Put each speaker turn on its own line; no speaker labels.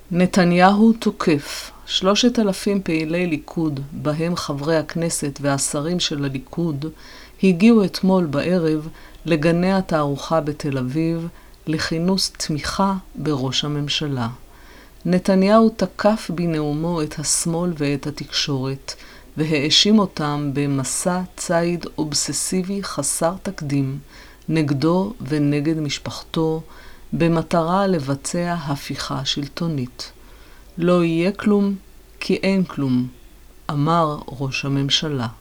נתניהו תוקף. 3,000 פעילי ליכוד, בהם חברי הכנסת והשרים של הליכוד, הגיעו אתמול בערב לגני התערוכה בתל אביב לכינוס תמיכה בראש הממשלה. נתניהו תקף בנאומו את השמאל ואת התקשורת, והאשים אותם במסע ציד אובססיבי חסר תקדים נגדו ונגד משפחתו, במטרה לבצע הפיכה שלטונית. לא יהיה כלום כי אין כלום, אמר ראש הממשלה.